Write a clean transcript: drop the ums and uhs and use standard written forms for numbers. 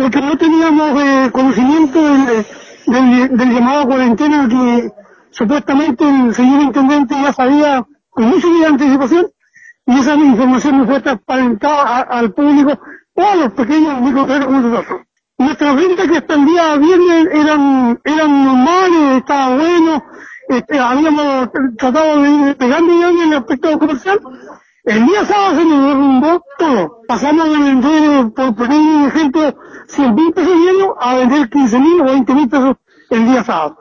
porque no teníamos conocimiento del llamado cuarentena que supuestamente el señor intendente ya sabía con mucha de anticipación, y esa información no fue transparentada al público o a los pequeños microempresarios como nosotros. Nuestras ventas que hasta el día viernes eran normales, estaba bueno, habíamos tratado de ir pegando ya en el aspecto comercial. El día sábado se nos derrumbó todo. Pasamos de vender, por poner un ejemplo, 100.000 pesos diarios a vender 15.000 o 20.000 pesos el día sábado.